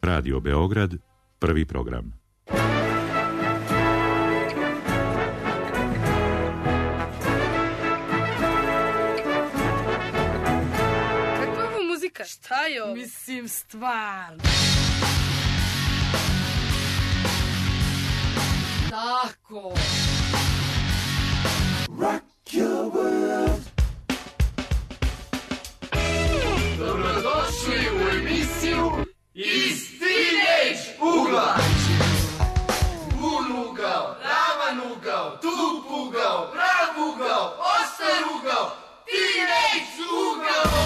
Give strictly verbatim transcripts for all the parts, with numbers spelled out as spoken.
Radio Beograd, prvi program. Kakva je ovo muzika? Šta je ovo? Mislim, stvarno. Tako. Rock your world. Dobrodošli u emisiju Iz Teenage ugla. Bun ugao, ravan ugao, tup ugao, prav ugao, oštar ugao, Teenage ugao.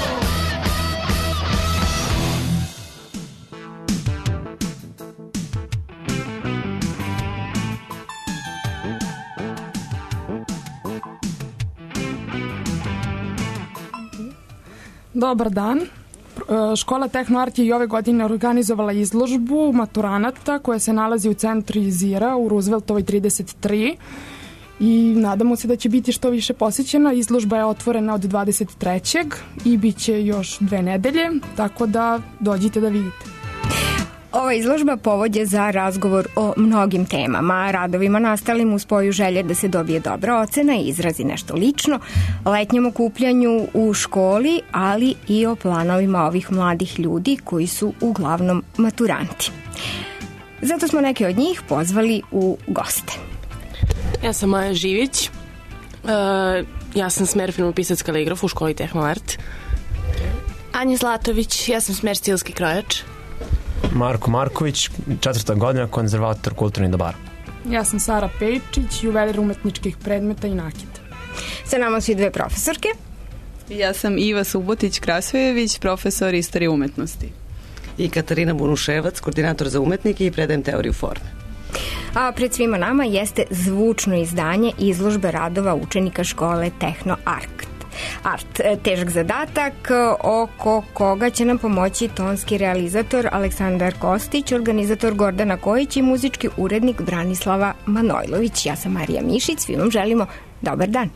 Dobar dan. Škola Tehnoart je i ove godine organizovala izložbu maturanata koja se nalazi u centru Izira u Rooseveltovoj trideset tri i nadamo se da će biti što više posećena. Izložba je otvorena od dvadeset trećeg i bit će još dve nedelje, tako da dođite da vidite. Ova izložba povod je za razgovor o mnogim temama, radovima nastalim u spoju želje da se dobije dobra ocena i izrazi nešto lično, letnjem okupljanju u školi, ali i o planovima ovih mladih ljudi koji su uglavnom maturanti. Zato smo neke od njih pozvali u goste. Ja sam Maja Živić, uh, ja sam smer filmopisac kaligraf u školi Tehnoart. Anja Zlatović, ja sam smer stilski krojač. Marko Marković, četvrta godina, konzervator kulturnih dobara. Ja sam Sara Pejčić, juvelir umetničkih predmeta i nakita. Sa nama su i dve profesorke. Ja sam Iva Subotić Krasvejević, profesor istorije umetnosti. I Katarina Bunuševac, koordinator za umetnike i predajem teoriju forme. A pred svima nama jeste zvučno izdanje izložbe radova učenika škole Tehnoart. Art, težak zadatak oko koga će nam pomoći tonski realizator Aleksandar Kostić, organizator Gordana Kojić i muzički urednik Branislava Manojlović. Ja sam Marija Mišić, svim vam želimo dobar dan.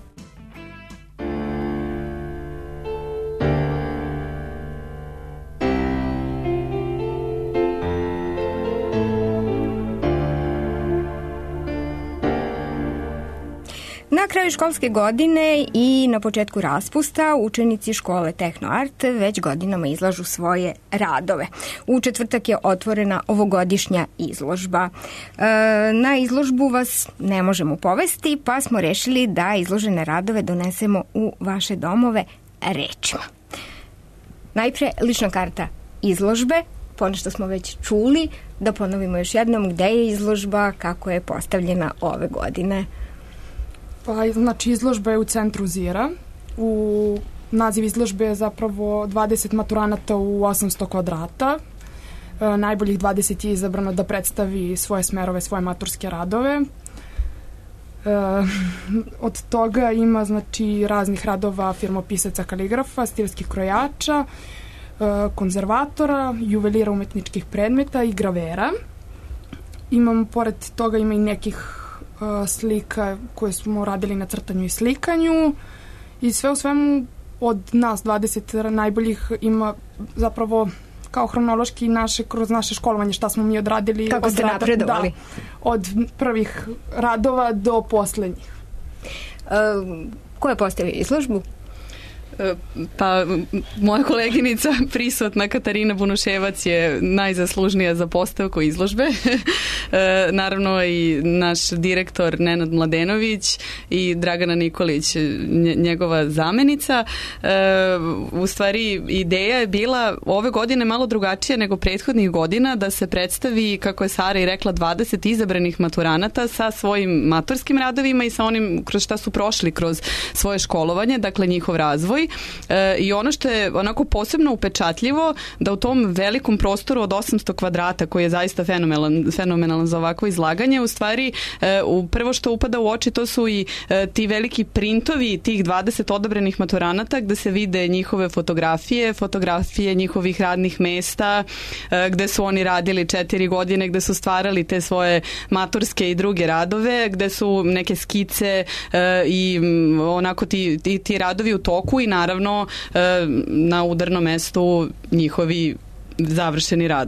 Na kraju školske godine i na početku raspusta učenici škole Tehnoart već godinama izlažu svoje radove. U četvrtak je otvorena ovogodišnja izložba. E, na izložbu vas ne možemo povesti, pa smo rešili da izložene radove donesemo u vaše domove rečima. Najpre lična karta izložbe, ponešto smo već čuli, da ponovimo još jednom gde je izložba, kako je postavljena ove godine. Pa, znači, izložba je u centru Zira. U naziv izložbe je zapravo dvadeset maturanata u osamsto kvadrata. E, najboljih dvadeset je izabrano da predstavi svoje smerove, svoje maturske radove. E, od toga ima, znači, raznih radova firmopisaca kaligrafa, stilskih krojača, e, konzervatora, juvelira umetničkih predmeta i gravera. Imam, pored toga ima i nekih slika koje smo radili na crtanju i slikanju i sve u svemu od nas dvadeset najboljih ima zapravo kao hronološki naše, kroz naše školovanje šta smo mi odradili. Kako ste napredovali? Da, od prvih radova do poslednjih. Uh, ko je postavio izložbu? Pa, moja koleginica prisutna Katarina Bunuševac je najzaslužnija za postavku izložbe. E, naravno i naš direktor Nenad Mladenović i Dragana Nikolić, njegova zamenica. E, u stvari, ideja je bila ove godine malo drugačija nego prethodnih godina, da se predstavi, kako je Sara i rekla, dvadeset izabranih maturanata sa svojim maturskim radovima i sa onim kroz šta su prošli kroz svoje školovanje, dakle njihov razvoj. E, i ono što je onako posebno upečatljivo, da u tom velikom prostoru od osamsto kvadrata, koji je zaista fenomenalan, fenomenalan za ovakvo izlaganje, u stvari e, u prvo što upada u oči to su i e, ti veliki printovi tih dvadeset odobrenih maturanata gde se vide njihove fotografije, fotografije njihovih radnih mesta, e, gde su oni radili četiri godine, gde su stvarali te svoje maturske i druge radove, gde su neke skice e, i onako ti, ti, ti radovi u toku i naravno e, na udarnom mestu njihovi završeni radovi.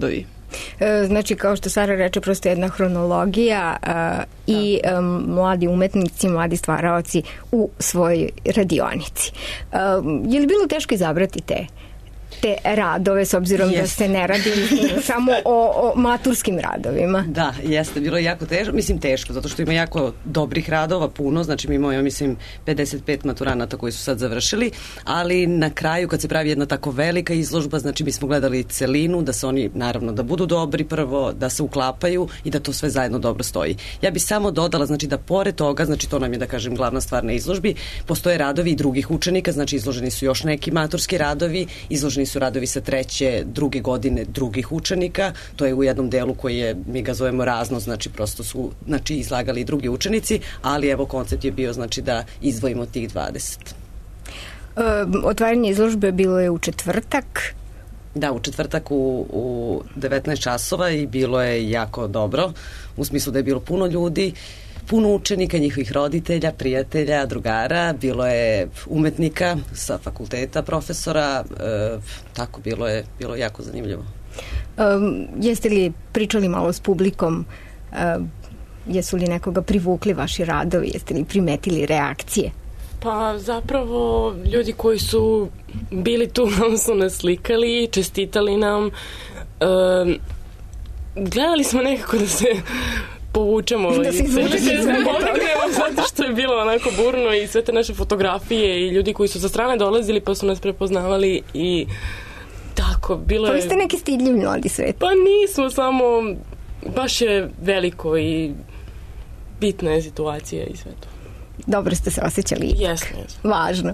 Znači, kao što Sara reče, prosto jedna hronologija i mladi umetnici, mladi stvaraoci u svojoj radionici. Je li bilo teško izabrati te te radove, s obzirom jeste. Da ste ne radili samo o, o maturskim radovima? Da, jeste, bilo je jako teško, mislim teško, zato što ima jako dobrih radova, puno, znači mi imamo, ja mislim, pedeset pet maturanata koji su sad završili, ali na kraju kad se pravi jedna tako velika izložba, znači mi smo gledali celinu, da se oni, naravno, da budu dobri prvo, da se uklapaju i da to sve zajedno dobro stoji. Ja bih samo dodala, znači da pored toga, znači to nam je, da kažem, glavna stvar na izložbi, postoje radovi i drugih učenika, znači izloženi su još neki maturski radovi, izloženi su radovi sa treće, druge godine drugih učenika, to je u jednom delu koji je, mi ga zovemo razno, znači prosto su znači, izlagali i drugi učenici, ali evo koncept je bio znači da izdvojimo tih dvadeset. E, otvaranje izložbe bilo je u četvrtak. Da, u četvrtak u, u devetnaest časova i bilo je jako dobro, u smislu da je bilo puno ljudi, puno učenika, njihovih roditelja, prijatelja, drugara, bilo je umetnika sa fakulteta, profesora, e, tako bilo je, bilo je jako zanimljivo. Um, jeste li pričali malo s publikom, um, jesu li nekoga privukli vaši radovi, jeste li primetili reakcije? Pa zapravo ljudi koji su bili tu nam su nas slikali, čestitali nam, um, gledali smo nekako da se povučemo da se izvučemo zato što je bilo onako burno i sve te naše fotografije i ljudi koji su sa strane dolazili pa su nas prepoznavali i tako, bilo je... Pa vi ste neki stidljiv mladi svet. Pa nismo, samo baš je veliko i bitna je situacija i sve to. Dobro ste se osjećali. Jesmo, jesmo. Važno.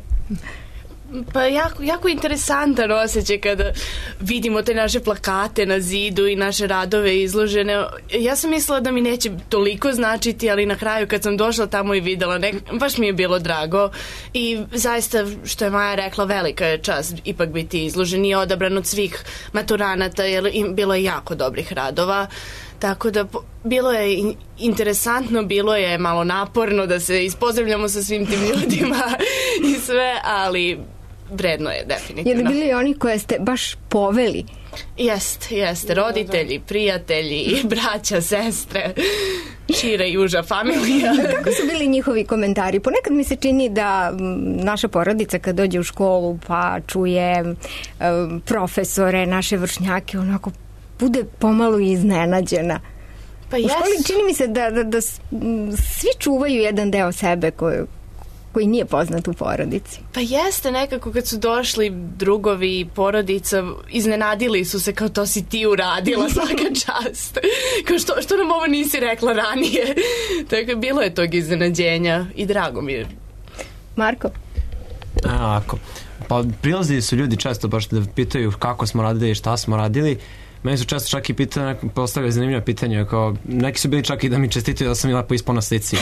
Pa jako, jako interesantan osjećaj kada vidimo te naše plakate na zidu i naše radove izložene. Ja sam mislila da mi neće toliko značiti, ali na kraju kad sam došla tamo i videla, nek, baš mi je bilo drago i zaista, što je Maja rekla, velika je čast ipak biti izložen i odabran od svih maturanata, jer im bilo je jako dobrih radova. Tako da bilo je interesantno, bilo je malo naporno da se ispozdravljamo sa svim tim ljudima i sve, ali vredno je definitivno. Je li bili oni koje ste baš poveli? Jeste, jeste. Roditelji, prijatelji, braća, sestre, šira i uža familija. Kako su bili njihovi komentari? Ponekad mi se čini da naša porodica kad dođe u školu pa čuje um, profesore, naše vršnjake, onako bude pomalo iznenađena. Pa u školi čini mi se da, da, da svi čuvaju jedan deo sebe koji, koji nije poznat u porodici. Pa jeste, nekako kad su došli drugovi i porodica, iznenadili su se kao to si ti uradila svaka čast. Kao što, što nam ovo nisi rekla ranije. Tako bilo je tog iznenađenja i drago mi je. Marko? A, ako. Pa prilazili su ljudi često baš da pitaju kako smo radili i šta smo radili. Meni su često čak i pitanja, postavljaju zanimljiva pitanja, kao neki su bili čak i da mi čestitaju da sam i lepo ispao na slici.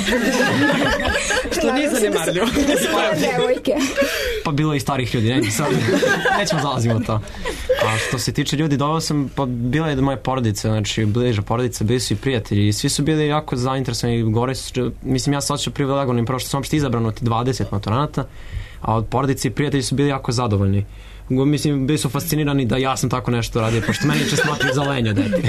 Što nije zanemarljivo. Pa bilo i starih ljudi, ne, sad, nećemo zalazimo u to. A što se tiče ljudi, doveo sam, pa bila je do moje porodice, znači bliža porodice, bili su i prijatelji i svi su bili jako zainteresovani, gore su, mislim ja se osjećao privilegovanim, prvo što sam uopšte izabran od dvadeset maturanata, a od porodice i prijatelji su bili jako zadovoljni. Mislim, bili su fascinirani da ja sam tako nešto radio, pošto meni će smatruju za lenjo deti.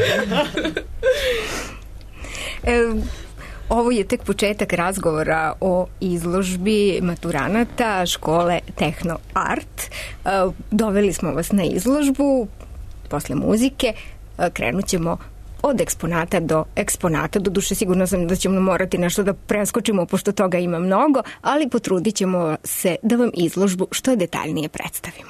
E, ovo je tek početak razgovora o izložbi maturanata škole Tehno Art. E, doveli smo vas na izložbu, posle muzike e, krenut ćemo od eksponata do eksponata. Doduše, sigurno sam da ćemo morati nešto da preskočimo, pošto toga ima mnogo, ali potrudit ćemo se da vam izložbu što detaljnije predstavimo.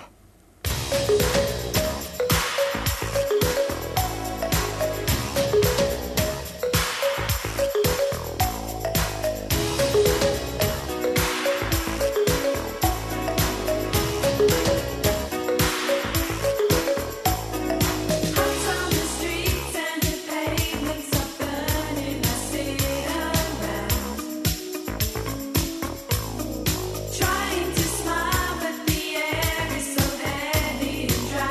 Trying to smile, but the air is so heavy and dry.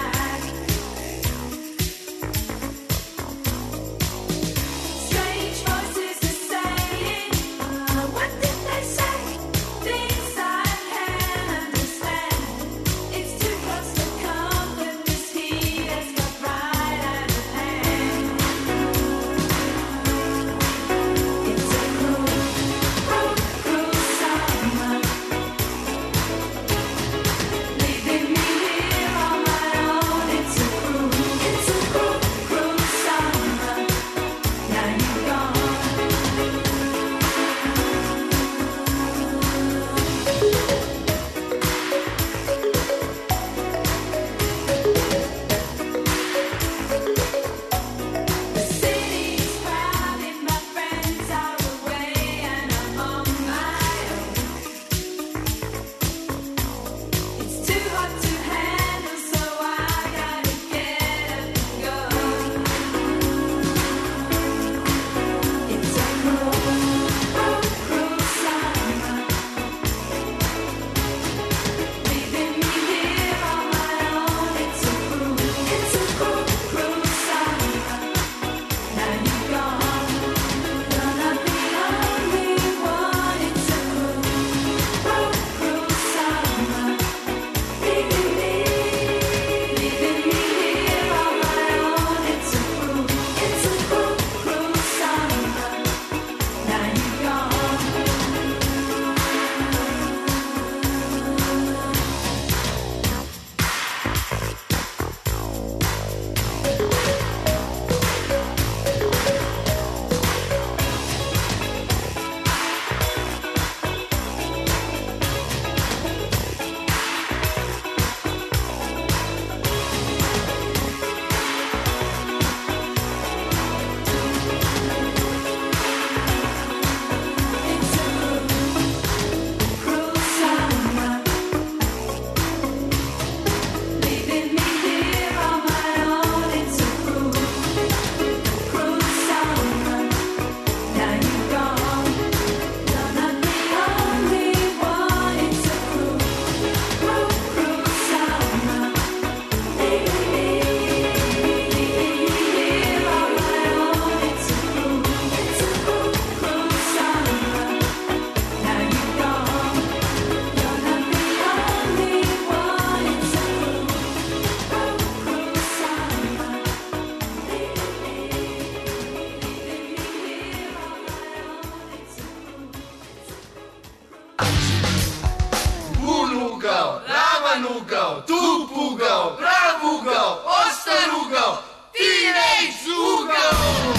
ugao, tup ugao, prav ugao, ostar ugao, teenage ugao.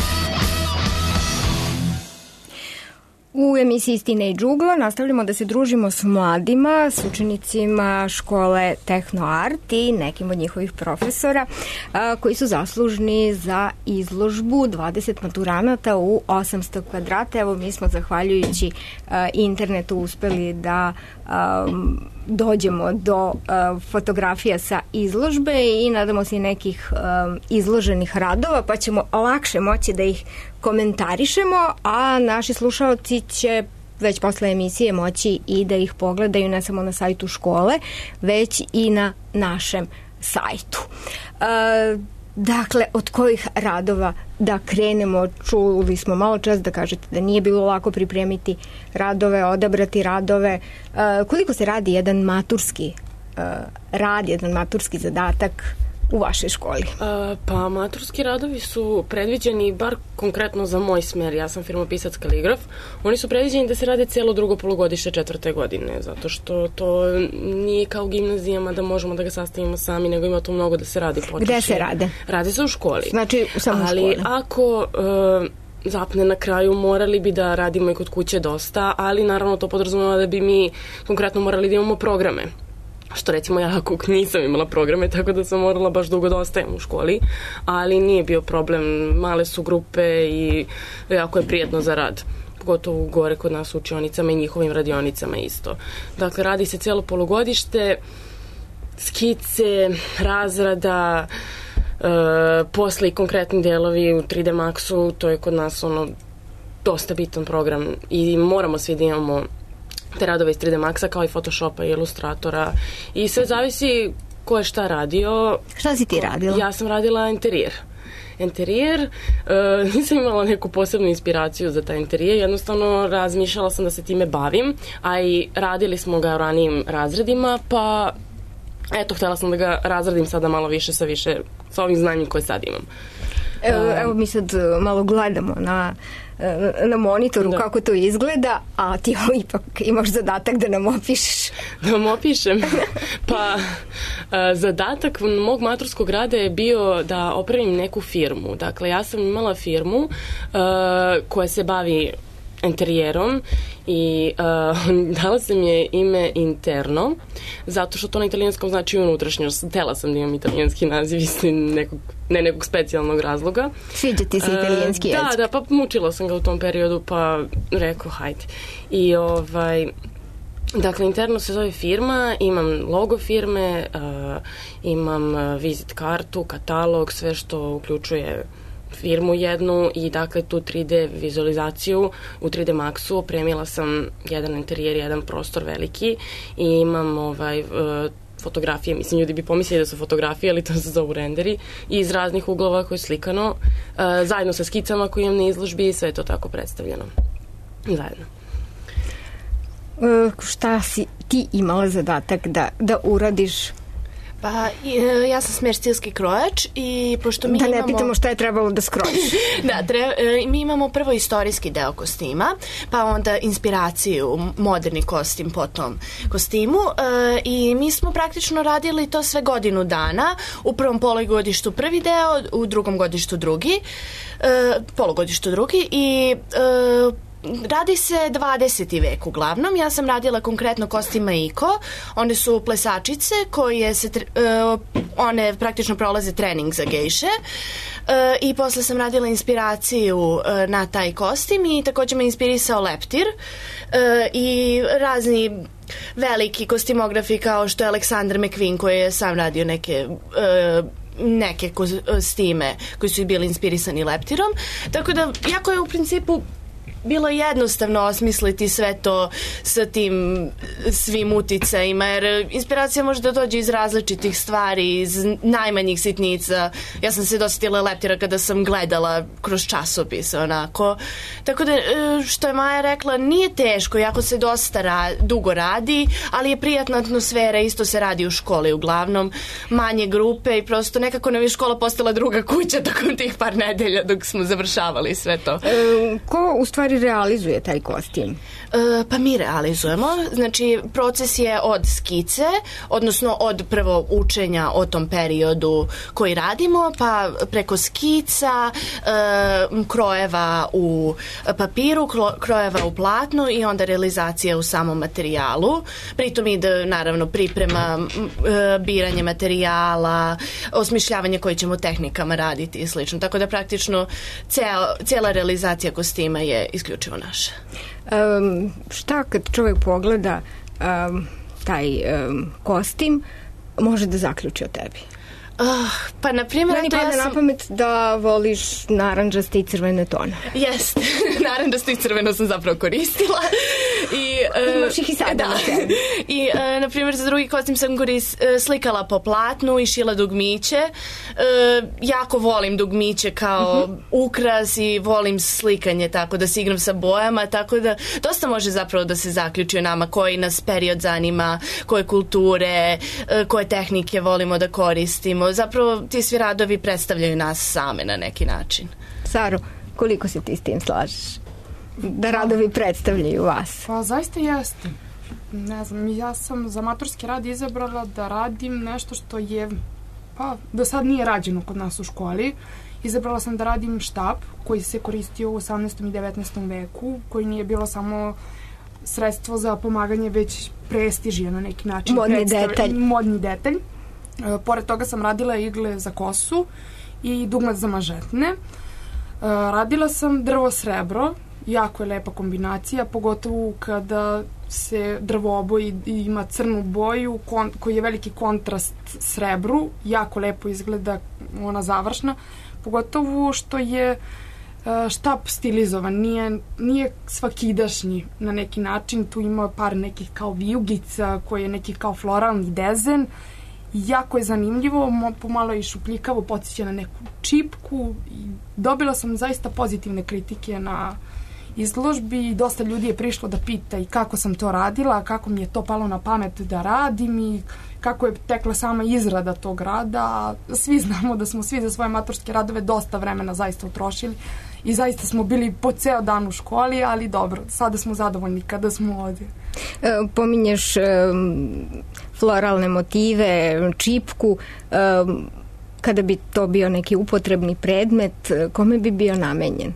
U emisiji Teenage uglo nastavljamo da se družimo s mladima, s učenicima škole Tehno Art i nekim od njihovih profesora a, koji su zaslužni za izložbu dvadeset maturanata u osamsto kvadrata. Evo, mi smo zahvaljujući a, internetu uspeli da a, dođemo do a, fotografija sa izložbe i nadamo se i nekih a, izloženih radova, pa ćemo lakše moći da ih komentarišemo, a naši slušalci će već posle emisije moći i da ih pogledaju ne samo na sajtu škole, već i na našem sajtu. E, dakle, od kojih radova da krenemo? Čuli smo malo čas da kažete da nije bilo lako pripremiti radove, odabrati radove. E, koliko se radi jedan maturski e, rad, jedan maturski zadatak u vašoj školi? Uh, pa maturski radovi su predviđeni, bar konkretno za moj smer, ja sam firmopisac kaligraf, oni su predviđeni da se rade celo drugo polugodište četvrte godine, zato što to nije kao u gimnazijama da možemo da ga sastavimo sami, nego ima tu mnogo da se radi. Počeši. Gde se rade? Radi se u školi. Znači samo u školi. Ali ako uh, zapne na kraju, morali bi da radimo i kod kuće dosta, ali naravno to podrazumeva da bi mi konkretno morali da imamo programe. Što recimo ja ako nisam imala programe, tako da sam morala baš dugo da ostajem u školi, ali nije bio problem, male su grupe i jako je prijetno za rad, pogotovo gore kod nas u učionicama i njihovim radionicama isto. Dakle, radi se cijelo polugodište, skice, razrada, e, posle i konkretni delovi u tri D Maxu, to je kod nas ono dosta bitan program i moramo svi da imamo te radove iz tri D Maxa kao i Photoshopa i Illustratora i sve zavisi ko je šta radio. Šta si ti radila? Ja sam radila interijer. Interijer, uh, nisam imala neku posebnu inspiraciju za taj interijer, jednostavno razmišljala sam da se time bavim, a i radili smo ga u ranijim razredima, pa eto, htjela sam da ga razradim sada malo više sa više, sa ovim znanjem koje sad imam. Evo, evo mi sad malo gledamo na, na monitoru da. Kako to izgleda, a ti ipak imaš zadatak da nam opišeš. Da vam opišem? Pa zadatak mog maturskog rada je bio da opravim neku firmu. Dakle, ja sam imala firmu koja se bavi interijerom i uh, dala sam je ime Interno, zato što to na italijanskom znači unutrašnjost. Htela sam da imam italijanski naziv iz nekog, ne nekog specijalnog razloga. Sviđa ti se italijanski jezik? Uh, da, da, pa mučila sam ga u tom periodu, pa rekao, hajde. I ovaj... Dakle, Interno se zove firma, imam logo firme, uh, imam vizit kartu, katalog, sve što uključuje firmu jednu i dakle tu tri D vizualizaciju u tri D Maxu opremila sam jedan interijer, jedan prostor veliki i imam ovaj, fotografije, mislim ljudi bi pomislili da su fotografije, ali to se zovu renderi iz raznih uglova koje je slikano zajedno sa skicama koje imam na izložbi i sve je to tako predstavljeno zajedno. E, šta si ti imala zadatak da, da uradiš? Pa, ja sam smer stilski krojač i pošto mi da imamo... Da ne pitamo šta je trebalo da skrojiš. Da, tre, mi imamo prvo istorijski deo kostima, pa onda inspiraciju, moderni kostim po tom kostimu e, i mi smo praktično radili to sve godinu dana, u prvom polugodištu prvi deo, u drugom godištu drugi, e, polugodištu drugi i... E, radi se dvadeseti vek uglavnom. Ja sam radila konkretno kostim Maiko. One su plesačice koje se uh, one praktično prolaze trening za gejše. Uh, i posle sam radila inspiraciju uh, na taj kostim i takođe me inspirisao leptir uh, i razni veliki kostimografi kao što je Alexander McQueen koji je sam radio neke uh, neke kostime koji su i bili inspirisani leptirom. Tako da jako je u principu bilo jednostavno osmisliti sve to sa tim svim uticajima, jer inspiracija može da dođe iz različitih stvari, iz najmanjih sitnica. Ja sam se dosjetila leptira kada sam gledala kroz časopise, onako. Tako da, što je Maja rekla, nije teško, jako se dosta ra- dugo radi, ali je prijatna atmosfera, isto se radi u školi uglavnom, manje grupe i prosto nekako nam je škola postala druga kuća tokom tih par nedelja dok smo završavali sve to. E, ko u stvari stvari realizuje taj kostim? E, pa mi realizujemo. Znači, proces je od skice, odnosno od prvo učenja o tom periodu koji radimo, pa preko skica, e, krojeva u papiru, krojeva u platnu i onda realizacija u samom materijalu. Pritom ide, naravno, priprema, e, biranje materijala, osmišljavanje koji ćemo tehnikama raditi i slično. Tako da praktično cel, cijela realizacija kostima je isključivo naša. Um, šta kad čovjek pogleda um, taj um, kostim, može da zaključi o tebi? Uh, pa, na primjer... Meni pada sam... na pamet da voliš naranđaste i crvene tone. Jeste, naranđaste i crveno sam zapravo koristila. I, uh, Imaš ih i sada da. na sebi. I, uh, na primjer, za drugi kostim sam koris, uh, slikala po platnu i šila dugmiće. Uh, jako volim dugmiće kao uh-huh. ukras i volim slikanje, tako da se igram sa bojama, tako da dosta može zapravo da se zaključi o nama, koji nas period zanima, koje kulture, uh, koje tehnike volimo da koristimo. Zapravo ti svi radovi predstavljaju nas same na neki način. Saro, koliko se ti s tim slažeš? Da radovi predstavljaju vas? Pa zaista jeste. Ne znam, ja sam za maturski rad izabrala da radim nešto što je, pa do sad nije rađeno kod nas u školi. Izabrala sam da radim štap koji se koristio u osamnaestom i devetnaestom veku, koji nije bilo samo sredstvo za pomaganje, već prestižije na neki način. Modni detalj. Modni detalj. E, pored toga sam radila igle za kosu i dugmat za mažetne. E, radila sam drvo srebro, jako je lepa kombinacija, pogotovo kada se drvo oboji i ima crnu boju kon, koji je veliki kontrast srebru, jako lepo izgleda ona završna, pogotovo što je štap stilizovan, nije, nije svakidašnji na neki način, tu ima par nekih kao vijugica koji je neki kao floralni dezen. Jako je zanimljivo, pomalo i šupljikavo, podsjeća na neku čipku i dobila sam zaista pozitivne kritike na izložbi i dosta ljudi je prišlo da pita i kako sam to radila, kako mi je to palo na pamet da radim i kako je tekla sama izrada tog rada. Svi znamo da smo svi za svoje maturske radove dosta vremena zaista utrošili i zaista smo bili po ceo dan u školi, ali dobro, sada smo zadovoljni kada smo ovdje. E, pominješ e, floralne motive, čipku, e, kada bi to bio neki upotrebni predmet, kome bi bio namenjen?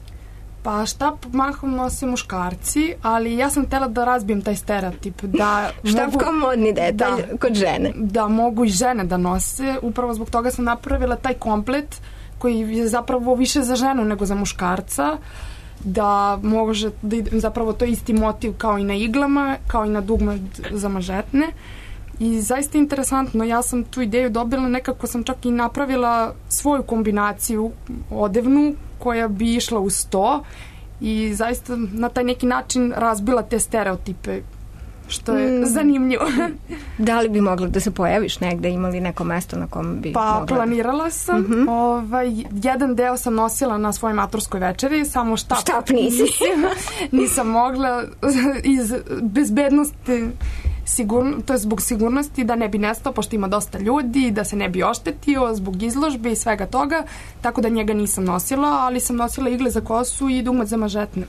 Pa štap mahom nose muškarci, ali ja sam htjela da razbijem taj stereotip. Da štap mogu, kao modni detalj da, kod žene. Da mogu i žene da nose. Upravo zbog toga sam napravila taj komplet koji je zapravo više za ženu nego za muškarca. Da može, da zapravo to je isti motiv kao i na iglama, kao i na dugmat za mažetne. I zaista interesantno, ja sam tu ideju dobila, nekako sam čak i napravila svoju kombinaciju odevnu koja bi išla uz to i zaista na taj neki način razbila te stereotipe, što je mm. zanimljivo. Da li bi mogla da se pojaviš negde, imali neko mesto na kom bi pa, mogla? Pa planirala sam, mm-hmm. ovaj, jedan deo sam nosila na svojoj maturskoj večeri, samo štap, štap nisi. Nisam mogla iz bezbednosti, sigurno, to je zbog sigurnosti da ne bi nestao, pošto ima dosta ljudi, da se ne bi oštetio zbog izložbe i svega toga, tako da njega nisam nosila, ali sam nosila igle za kosu i dugmat za mažetne.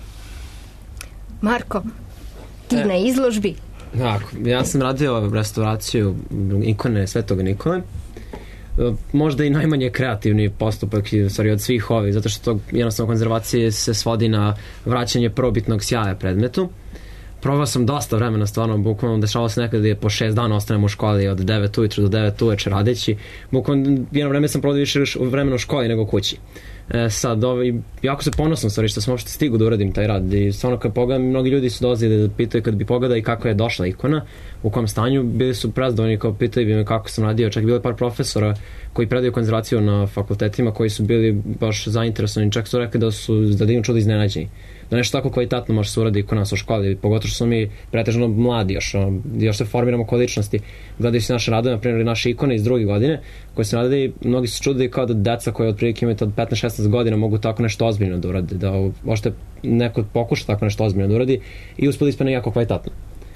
Marko, ti e, na izložbi? Tako, ja sam radio restauraciju ikone Svetoga Nikole. Možda i najmanje kreativni postupak stvari od svih ovih, zato što to jednostavno konzervacije se svodi na vraćanje prvobitnog sjaja predmetu. Provao sam dosta vremena, stvarno, bukvalno dešavalo se nekada da je po šest dana ostanem u školi od devet ujutru do devet uveče radeći. Bukvalno jedno vreme sam provao više vremena u školi nego kući. E, sad, ovaj, jako se ponosno stvari što sam uopšte stigu da uradim taj rad i stvarno kad pogledam, mnogi ljudi su dolazili da pitaju kad bi pogledali kako je došla ikona, u kom stanju, bili su prezadovoljni kao pitaju bi me kako sam radio, čak je bilo par profesora koji predaju konzervaciju na fakultetima koji su bili baš zainteresovani, čak su rekli da su da divno čudo iznenađeni. Da nešto tako kvalitetno može se uradi kod nas u školi, pogotovo što smo mi pretežno mladi još, još se formiramo kod ličnosti. Gledaju se naše radove, na primjer naše ikone iz druge godine, koje se radili, mnogi su čudili kao da deca koje otprilike imaju od petnaest šesnaest godina mogu tako nešto ozbiljno da urade, da možete neko pokuša tako nešto ozbiljno da uradi i uspeli ispane jako kvalitetno.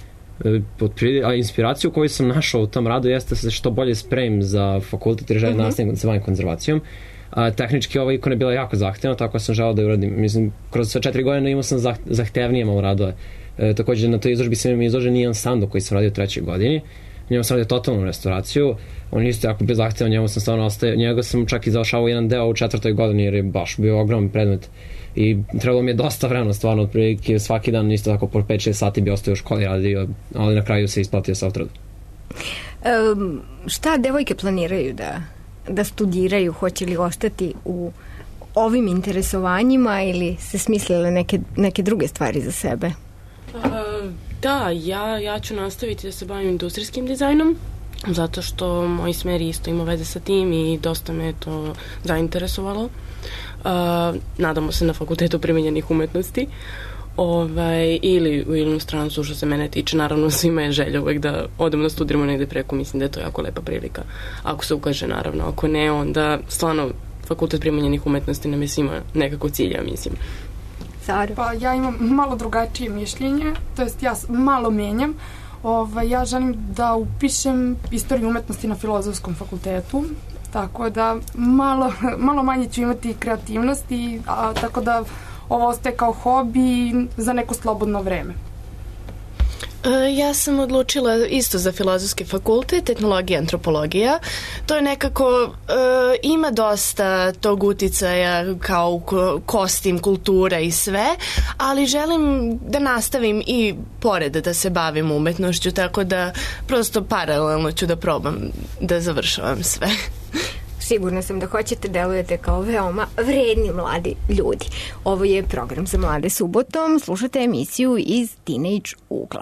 A inspiraciju koju sam našao u tom radu jeste da se što bolje spremim za fakultet jer želim mm-hmm. nastavim da se bavim konzervacijom. A, tehnički ova ikona je bila jako zahtevna, tako sam želao da je uradim. Mislim, kroz sve četiri godine imao sam zahtevnije malo radove. E, također na toj izložbi sam im izložen Ian Sandu koji sam radio u trećoj godini. Njemu sam radio totalnu restauraciju, on isto jako bio zahtevan, njemu sam stvarno ostaje, njega sam čak i završavao jedan deo u četvrtoj godini jer je baš bio ogroman predmet i trebalo mi je dosta vremena stvarno, otprilike svaki dan isto tako po pet šest sati bi ostao u školi radio, ali na kraju se isplatio sa otradu. Um, šta devojke planiraju da, da studiraju, hoće li ostati u ovim interesovanjima ili se smislile neke, neke druge stvari za sebe? Uh, da, ja, ja ću nastaviti da se bavim industrijskim dizajnom, zato što moj smer isto ima veze sa tim i dosta me to zainteresovalo. Uh, nadamo se na Fakultetu primenjenih umetnosti. Ovaj, ili u inostranstvu što se mene tiče, naravno svima je želja uvek da odemo da studiramo negde preko, mislim da je to jako lepa prilika. Ako se ukaže, naravno, ako ne, onda stvarno Fakultet primenjenih umetnosti nam je svima nekako cilja, mislim. Sara? Pa ja imam malo drugačije mišljenje, to jest ja malo menjam. Ovaj, ja želim da upišem istoriju umetnosti na Filozofskom fakultetu, tako da malo, malo manje ću imati kreativnosti, a, tako da ovo ostaje kao hobi za neko slobodno vreme. Ja sam odlučila isto za Filozofski fakultet, etnologija i antropologija. To je nekako, e, ima dosta tog uticaja kao kostim, kultura i sve, ali želim da nastavim i pored da se bavim umetnošću, tako da prosto paralelno ću da probam da završavam sve. Sigurna sam da hoćete, delujete kao veoma vredni mladi ljudi. Ovo je program za mlade subotom. Slušate emisiju iz Teenage ugla.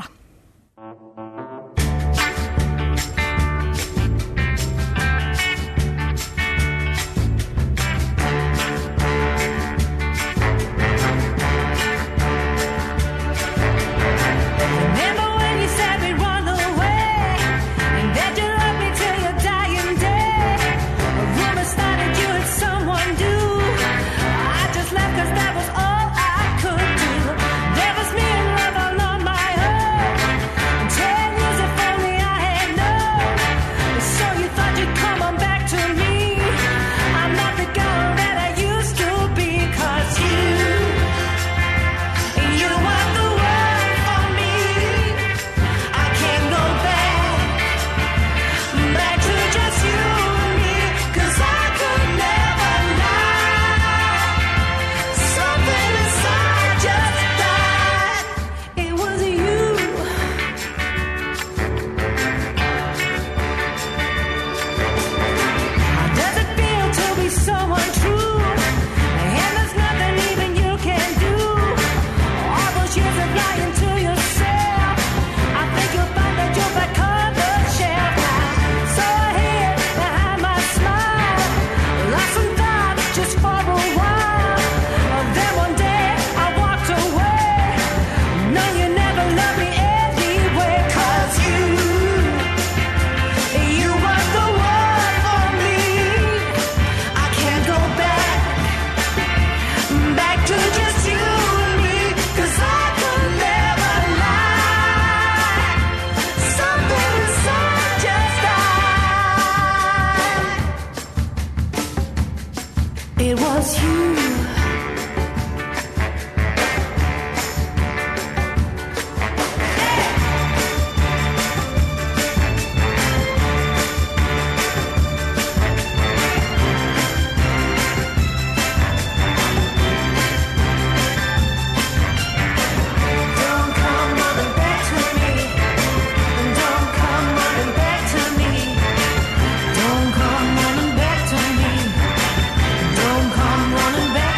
Running back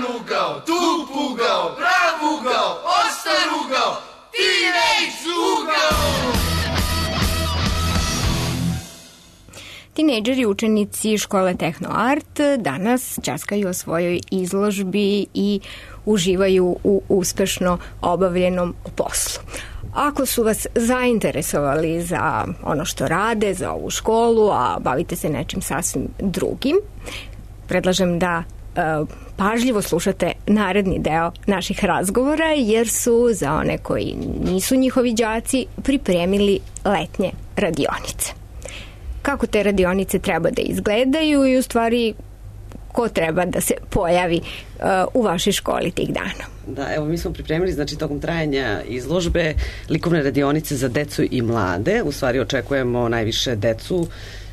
ugao, tup ugao, prav ugao, ostar ugao, teenage ugao. Tinejdžeri učenici škole Tehnoart danas ćaskaju o svojoj izložbi i uživaju u uspešno obavljenom poslu. Ako su vas zainteresovali za ono što rade, za ovu školu, a bavite se nečim sasvim drugim, predlažem da e, pažljivo slušate naredni deo naših razgovora, jer su za one koji nisu njihovi đaci pripremili letnje radionice. Kako te radionice treba da izgledaju i u stvari ko treba da se pojavi uh, u vašoj školi tih dana. Da, evo mi smo pripremili, znači tokom trajanja izložbe likovne radionice za decu i mlade. U stvari očekujemo najviše decu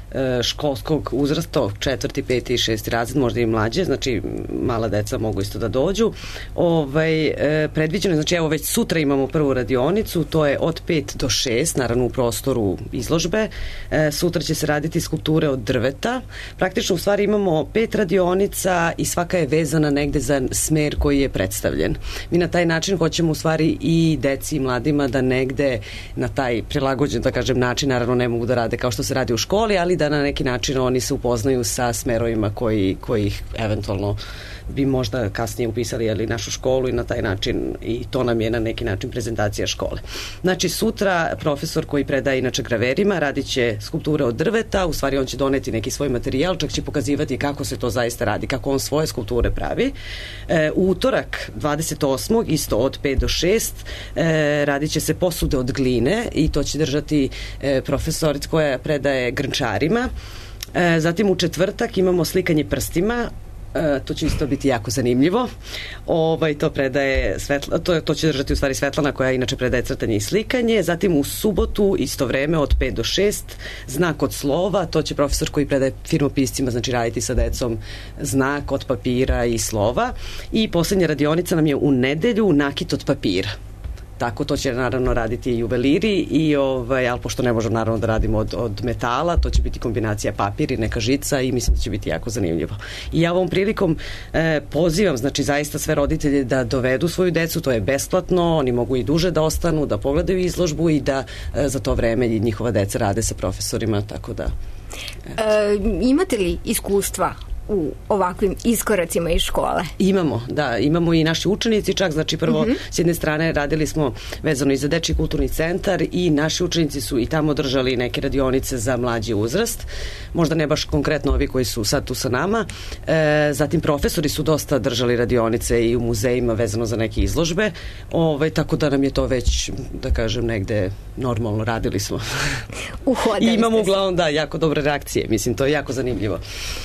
školskog uzrasta, četvrti, peti i šesti razred, možda i mlađe, znači mala deca mogu isto da dođu. Ovaj, predviđeno je, znači evo već sutra imamo prvu radionicu, to je od pet do šest, naravno u prostoru izložbe. Sutra će se raditi skulpture od drveta. Praktično u stvari imamo pet radionica i svaka je vezana negde za smer koji je predstavljen. Mi na taj način hoćemo u stvari i deci i mladima da negde na taj prilagođen, da kažem, način, naravno ne mogu da rade kao što se radi u školi, ali da na neki način oni se upoznaju sa smerovima koji, koji ih eventualno bi možda kasnije upisali ali našu školu i na taj način, i to nam je na neki način prezentacija škole. Znači sutra profesor koji predaje inače graverima radit će skulpture od drveta, u stvari on će doneti neki svoj materijal, čak će pokazivati kako se to zaista radi, kako on svoje skulpture pravi. E, u utorak dvadeset osmog isto od pet do šest e, radit će se posude od gline i to će držati e, profesoric koja predaje grnčarima. E, zatim u četvrtak imamo slikanje prstima. E, to će isto biti jako zanimljivo. Ovaj, to predaje Svetla, to, to će držati u stvari Svetlana koja inače predaje crtanje i slikanje. Zatim u subotu isto vreme od pet do šest znak od slova, to će profesor koji predaje firmopiscima, znači raditi sa decom znak od papira i slova. I poslednja radionica nam je u nedelju nakit od papira. Tako to će naravno raditi i juveliri, i ovaj, ali pošto ne možemo naravno da radimo od, od metala, to će biti kombinacija papir i neka žica i mislim da će biti jako zanimljivo. I ja ovom prilikom e, pozivam, znači zaista sve roditelje da dovedu svoju decu, to je besplatno, oni mogu i duže da ostanu, da pogledaju izložbu i da e, za to vreme njihova deca rade sa profesorima, tako da... E, imate li iskustva u ovakvim iskoracima iz škole? Imamo, da, imamo i naši učenici čak, znači prvo mm-hmm. s jedne strane radili smo vezano i za Dečiji kulturni centar i naši učenici su i tamo držali neke radionice za mlađi uzrast, možda ne baš konkretno ovi koji su sad tu sa nama. E, zatim profesori su dosta držali radionice i u muzejima vezano za neke izložbe, ovaj, tako da nam je to već, da kažem, negde normalno radili smo. Uhodali I imamo ste uglavnom, da, jako dobre reakcije, mislim, to je jako zanimljivo.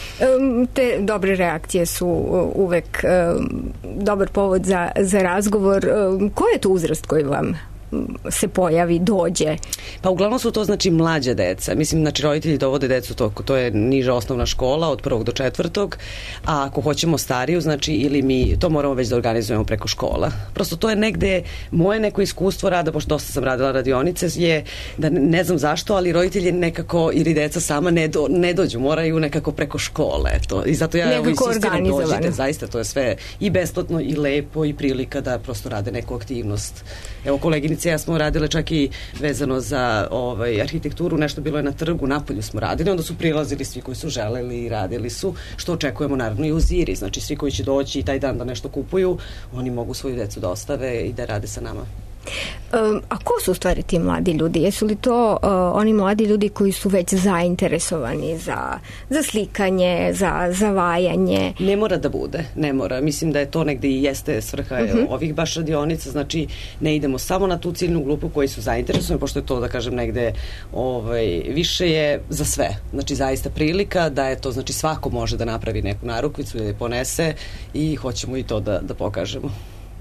Te dobre reakcije su uvek um, dobar povod za, za razgovor. Um, ko je to uzrast koji vam se pojavi, dođe? Pa uglavnom su to znači mlađa deca. Mislim, znači roditelji dovode decu, to, to je niža osnovna škola od prvog do četvrtog, a ako hoćemo stariju, znači ili mi to moramo već da organizujemo preko škola. Prosto to je negde moje neko iskustvo rada, pošto dosta sam radila radionice, je da ne znam zašto, ali roditelji nekako ili deca sama ne, do, ne dođu, moraju nekako preko škole. To. I zato ja evo insistiram, dođite, zaista to je sve i besplatno i lepo i prilika da prosto rade neku aktivnost. Evo koleginice, ja smo radile čak i vezano za ovaj, arhitekturu, nešto bilo je na trgu, napolju smo radili, onda su prilazili svi koji su želeli i radili su, što očekujemo naravno i u Ziri, znači svi koji će doći i taj dan da nešto kupuju, oni mogu svoju decu da ostave i da rade sa nama. Um, a ko su u stvari ti mladi ljudi? Jesu li to uh, oni mladi ljudi koji su već zainteresovani za, za slikanje, za, za vajanje? Ne mora da bude, ne mora. Mislim da je to negde i jeste svrha uh-huh. ovih baš radionica, znači ne idemo samo na tu ciljnu grupu koji su zainteresovani, pošto je to, da kažem, negde ovaj, više je za sve. Znači zaista prilika da je to, znači svako može da napravi neku narukvicu ili ponese i hoćemo i to da, da pokažemo.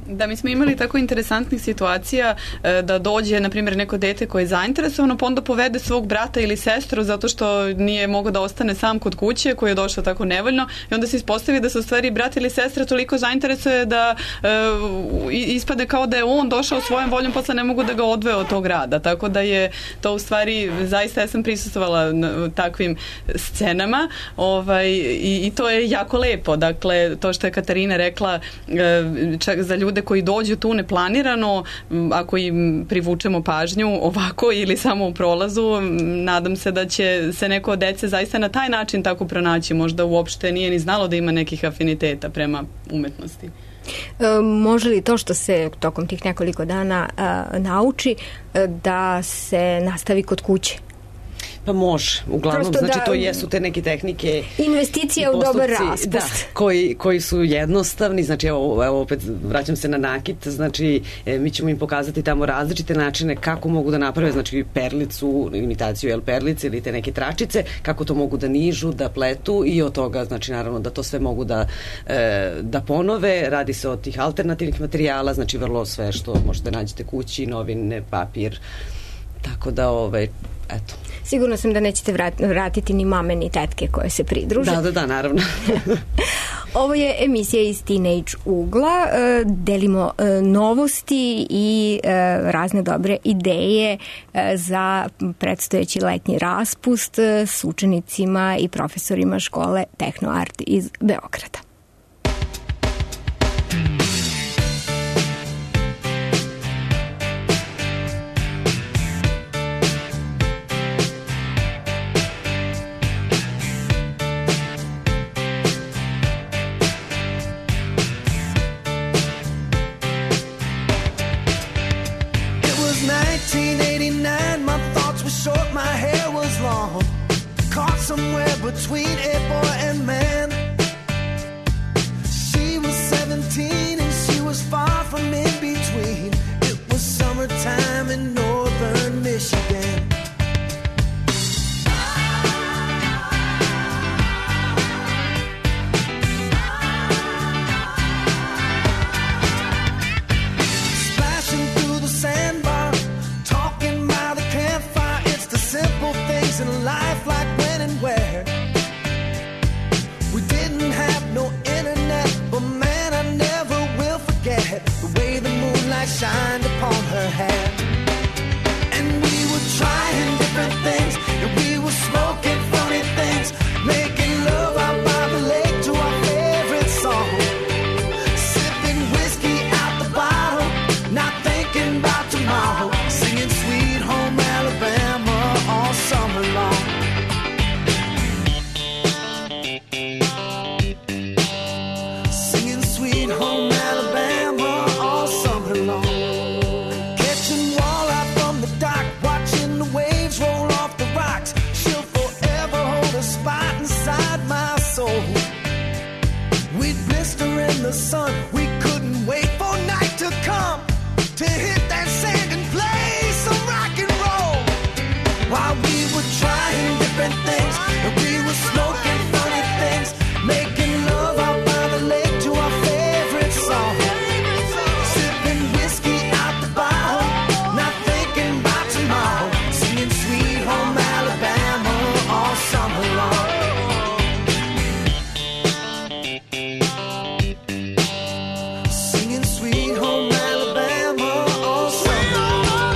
Da, mi smo imali tako interesantnih situacija e, da dođe, na primjer, neko dete koje je zainteresovano, pa onda povede svog brata ili sestru zato što nije mogao da ostane sam kod kuće, koji je došao tako nevoljno, i onda se ispostavi da se u stvari brat ili sestra toliko zainteresuje da e, ispade kao da je on došao svojom voljom, posle ne mogu da ga odveo od tog rada, tako da je to u stvari, zaista ja sam prisustvovala na takvim scenama, ovaj, i, i to je jako lepo. Dakle, to što je Katarina rekla, e, čak za ljude koji dođu tu neplanirano, ako im privučemo pažnju ovako ili samo u prolazu, nadam se da će se neko od dece zaista na taj način tako pronaći, možda uopšte nije ni znalo da ima nekih afiniteta prema umetnosti. E, može li to što se tokom tih nekoliko dana a, nauči a, da se nastavi kod kuće? Pa može, uglavnom, Prosto znači da, to jesu te neke tehnike, investicija u dobar raspust, da, koji, koji su jednostavni, znači evo, evo opet vraćam se na nakit, znači e, mi ćemo im pokazati tamo različite načine kako mogu da naprave, znači perlicu, imitaciju el perlice ili te neke tračice, kako to mogu da nižu, da pletu, i od toga, znači naravno da to sve mogu da, e, da ponove. Radi se od tih alternativnih materijala, znači vrlo sve što možete nađete kući, novine, papir, tako da, ovaj, eto. Sigurno sam da nećete vratiti ni mame ni tetke koje se pridruže. Da, da, da, naravno. Ovo je emisija iz Teenage ugla. Delimo novosti i razne dobre ideje za predstojeći letnji raspust s učenicima i profesorima škole Tehnoart iz Beograda. nineteen eighty-nine, my thoughts were short, my hair was long, caught somewhere between a boy and man. She was seventeen and she was far from in between. It was summertime in northern Michigan. Splashing through the sandbar, talking by the campfire. It's the simple things in life, like when and where. We didn't have no internet, but man, I never will forget the way the moonlight shined upon her hair. And we were trying different things, and we were smoking funny things, making love out by the lake to our favorite song, sipping whiskey out the bottle, not thinking about tomorrow, singing Sweet Home Alabama all summer long. Singing Sweet Home Alabama all summer long. Catching walleye from the dock, watching the waves roll off the rocks. She'll forever hold a spot inside my soul. We'd blister in the sun, we couldn't wait for night to come to hit that sand and play some rock and roll. While we were trying different things, and we were smoking funny things, making love out by the lake to our favorite song, sipping whiskey out the bottle, not thinking about tomorrow, singing Sweet Home Alabama all summer long. Singing Sweet Home Alabama all summer long.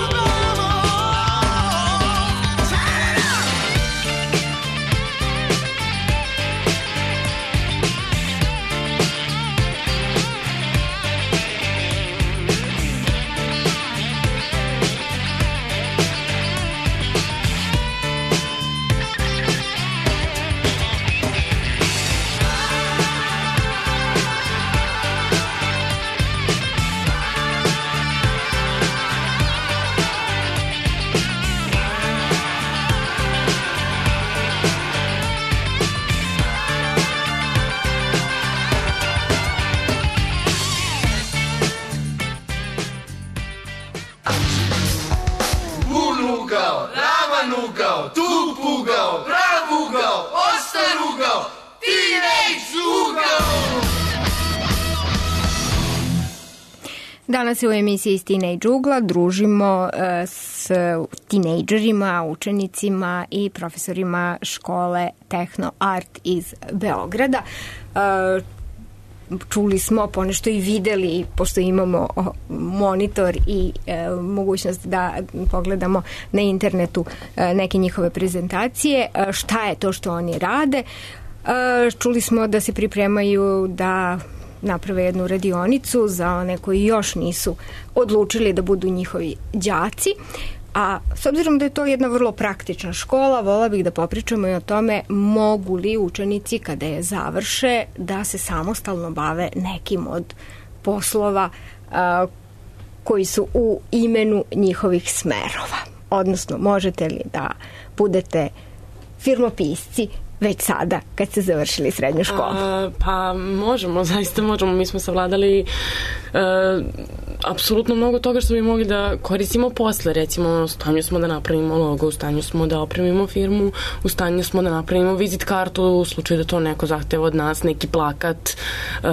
Bun ugao, ravan ugao, tup ugao, prav ugao, oštar ugao, teenage ugao. Danas se u emisiji iz Teenage ugla družimo s tinejdžerima, učenicima i profesorima škole Tehno Art iz Beograda. Čuli smo, ponešto i videli, pošto imamo monitor i e, mogućnost da pogledamo na internetu e, neke njihove prezentacije, e, šta je to što oni rade. E, čuli smo da se pripremaju da naprave jednu radionicu za one koji još nisu odlučili da budu njihovi đaci. A s obzirom da je to jedna vrlo praktična škola, vola bih da popričamo i o tome mogu li učenici kada je završe da se samostalno bave nekim od poslova a, koji su u imenu njihovih smerova. Odnosno, možete li da budete firmopisci već sada kad ste završili srednju školu? A, pa možemo, zaista možemo. Mi smo savladali e, apsolutno mnogo toga što bi mogli da koristimo posle. Recimo, u stanju smo da napravimo logo, u stanju smo da opremimo firmu, u stanju smo da napravimo vizit kartu u slučaju da to neko zahteva od nas, neki plakat, e,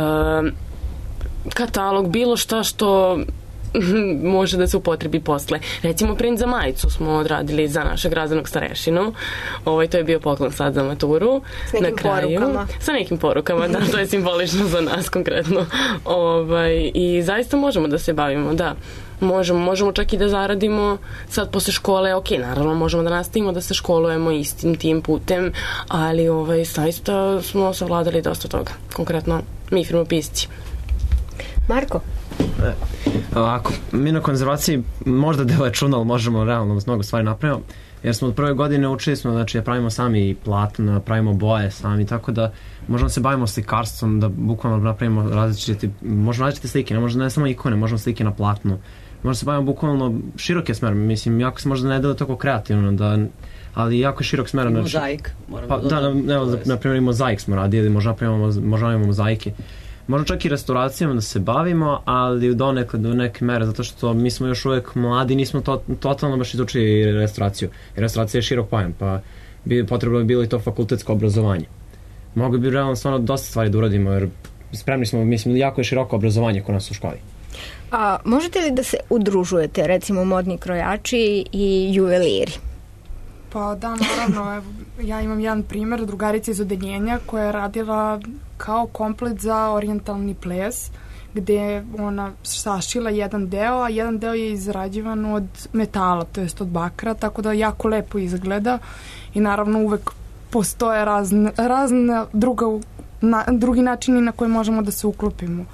katalog, bilo šta što može da se upotrebi posle. Recimo, print za majicu smo odradili za našeg razrednog starešinu. Ovaj, to je bio poklon sad za maturu. S nekim na kraju, porukama. Sa nekim porukama, da, to je simbolično za nas konkretno. Ovaj, i zaista možemo da se bavimo, da. Možemo, možemo čak i da zaradimo sad posle škole, ok, naravno možemo da nastavimo da se školujemo istim tim putem, ali ovaj, zaista smo savladali dosta toga. Konkretno, mi firmopisci. Marko? E, ovako, mi na konzervaciji možda delo je čudno, ali možemo realno mnogo stvari napravimo, jer smo od prve godine učili smo, znači, da pravimo sami platno, da pravimo boje sami, tako da možemo se bavimo slikarstvom, da bukvalno napravimo različite, možemo različite slike, ne možemo ne samo ikone, možemo slike na platnu, možemo se bavimo bukvalno široke smer, mislim, jako se možda ne delo tako kreativno, da, ali jako je širok smer. Mozaik, moramo pa, da, da, evo, na primjer i mozaik smo radili, možda napravimo, možda napravimo mozaike. Možemo čak i restauracijama da se bavimo, ali u donekle do neke mere, zato što mi smo još uvek mladi, nismo to, totalno baš izučili restauraciju. Restauracija je širok pojam, pa bi potrebno bi bilo i to fakultetsko obrazovanje. Mogu bi realno stvarno dosta stvari da uradimo, jer spremni smo, mislim, jako je široko obrazovanje kod nas u školi. A možete li da se udružujete, recimo modni krojači i juveliri? Pa da, naravno, evo, ja imam jedan primer drugarice iz odeljenja koja je radila kao komplet za orijentalni ples, gde je ona sašila jedan deo, a jedan deo je izrađivan od metala, to jest od bakra, tako da jako lepo izgleda i naravno uvek postoje razne, razne druga, na, drugi načini na koje možemo da se uklopimo.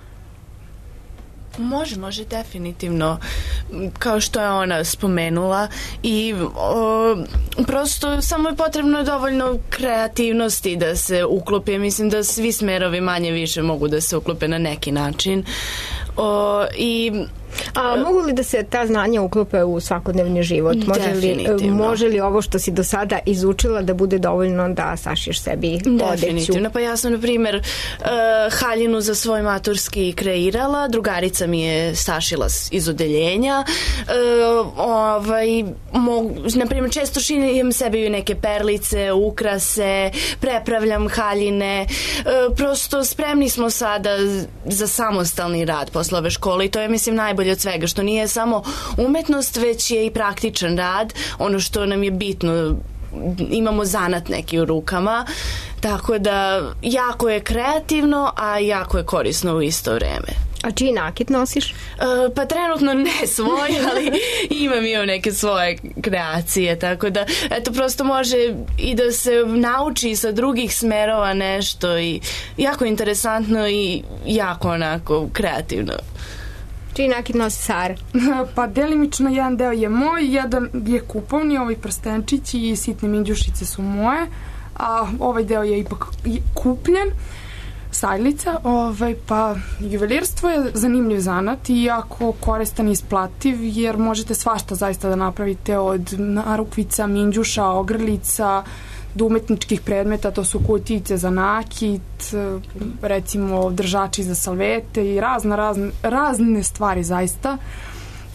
Može, može, definitivno, kao što je ona spomenula i o, prosto samo je potrebno dovoljno kreativnosti da se uklope. Mislim da svi smerovi manje više mogu da se uklope na neki način. O, i A mogu li da se ta znanja uklope u svakodnevni život? Može li, može li ovo što si do sada izučila da bude dovoljno da sašiješ sebi odeću? Definitivno. Pa ja sam, na primjer, uh, haljinu za svoj maturski kreirala, drugarica mi je sašila iz odeljenja. Uh, ovaj, mogu, na primjer, često šiljem sebi neke perlice, ukrase, prepravljam haljine. Uh, prosto spremni smo sada za samostalni rad posle ove škole i to je, mislim, najbolje od svega, što nije samo umetnost, već je i praktičan rad, ono što nam je bitno, imamo zanat neki u rukama, tako da jako je kreativno, a jako je korisno u isto vreme. A čiji nakit nosiš? Uh, pa trenutno ne svoj, ali imam i neke svoje kreacije, tako da eto, prosto može i da se nauči sa drugih smerova nešto i jako interesantno i jako onako kreativno. Čiji nakit nosi Sara? Pa delimično jedan deo je moj, jedan je kupovni, ovi prstenčići i sitne minđušice su moje, a ovaj deo je ipak kupljen, sajlica, ovaj, pa juvelirstvo je zanimljiv zanat i jako koristan i isplativ, jer možete svašta zaista da napravite od narukvica, minđuša, ogrlica, do umetničkih predmeta, to su kutijice za nakit, recimo držači za salvete i razne, razne, razne stvari zaista.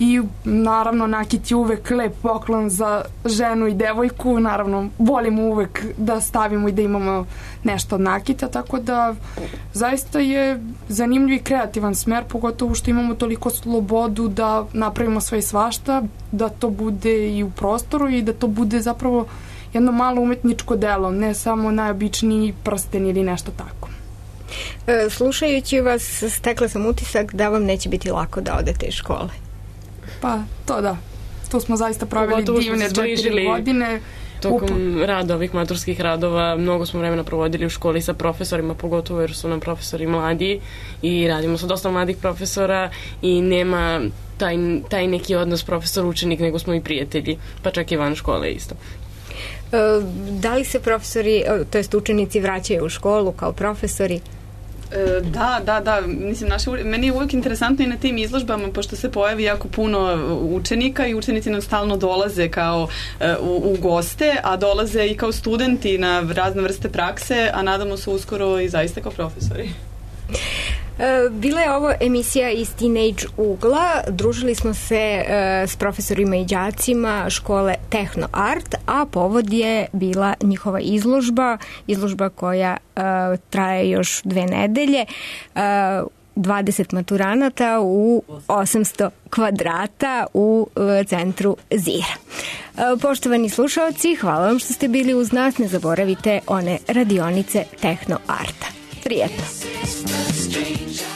i naravno nakit je uvek lep poklon za ženu i devojku, naravno volimo uvek da stavimo i da imamo nešto od nakita, tako da zaista je zanimljiv i kreativan smer, pogotovo što imamo toliko slobodu da napravimo sve i svašta, da to bude i u prostoru i da to bude zapravo jedno malo umetničko delo, ne samo najobičniji prsten ili nešto tako. E, slušajući vas, stekla sam utisak da vam neće biti lako da odete iz škole. Pa, to da. Tu smo zaista proveli Pogotovo divne četiri godine. Tokom Upo... rada ovih maturskih radova mnogo smo vremena provodili u školi sa profesorima, pogotovo jer su nam profesori mladi i radimo sa dosta mladih profesora i nema taj, taj neki odnos profesor-učenik, nego smo i prijatelji, pa čak i van škole isto. Da li se profesori, to jest učenici, vraćaju u školu kao profesori? Da, da, da, mislim, naše, meni je uvijek interesantno i na tim izložbama, pošto se pojavi jako puno učenika i učenici nam stalno dolaze kao u, u goste, a dolaze i kao studenti na razne vrste prakse, a nadamo se uskoro i zaista kao profesori. Bila je ovo emisija iz Teenage ugla. Družili smo se uh, s profesorima i đacima škole Tehno Art, a povod je bila njihova izložba, izložba koja uh, traje još dve nedelje. Uh, dvadeset maturanata u osamsto kvadrata u uh, centru Zira. Uh, poštovani slušaoci, hvala vam što ste bili uz nas. Ne zaboravite one radionice Tehno Arta. Prijetno!